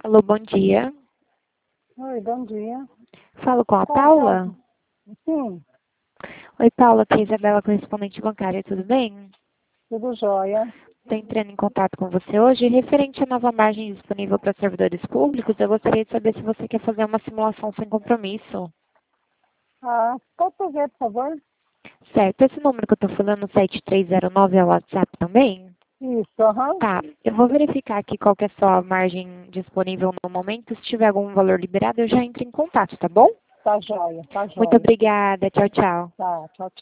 Alô, bom dia. Oi, bom dia. Falo com a Qual que é Paula? Sim, Oi, Paula, aqui é a Isabela, correspondente bancária, tudo bem? tudo jóia. Estou entrando em contato com você hoje referente à nova margem disponível para servidores públicos. Eu gostaria de saber se você quer fazer uma simulação sem compromisso. Pode fazer, por favor? Certo, esse número que eu estou falando, 7309, é o WhatsApp também? Isso, aham. Tá, eu vou verificar aqui qual que é a sua margem disponível no momento. Se tiver algum valor liberado, eu já entro em contato, tá bom? Tá jóia, tá Muito jóia. obrigada, tchau, tchau. Tá, tchau, tchau.